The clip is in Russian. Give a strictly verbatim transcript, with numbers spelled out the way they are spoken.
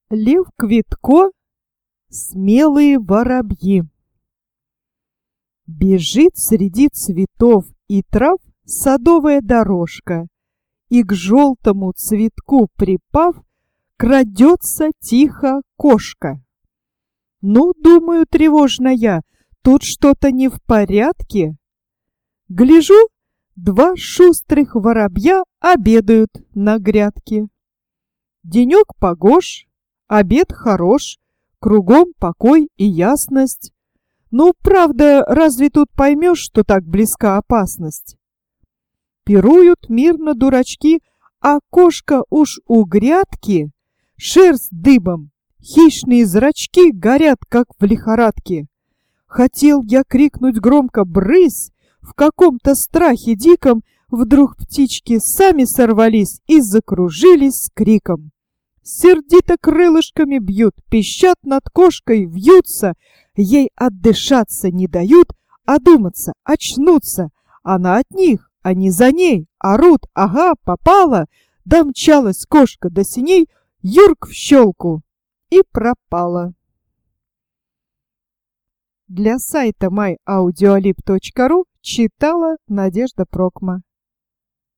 Лев Квитко, смелые воробьи. Бежит среди цветов и трав садовая дорожка, и к желтому цветку припав, крадется тихо кошка. Ну, думаю тревожно я, тут что-то не в порядке. Гляжу, два шустрых воробья обедают на грядке. Денек погож, обед хорош, кругом покой и ясность. Ну, правда, разве тут поймешь, что так близка опасность? Пируют мирно дурачки, а кошка уж у грядки, шерсть дыбом, хищные зрачки горят, как в лихорадке. Хотел я крикнуть громко «брысь!», в каком-то страхе диком вдруг птички сами сорвались и закружились с криком. Сердито крылышками бьют, пищат над кошкой, вьются, ей отдышаться не дают, одуматься, очнуться. Она от них, они за ней, орут, ага, попала, домчалась кошка до синей, юрк в щелку и пропала. Для сайта май аудиолиб точка ру читала Надежда Прокма.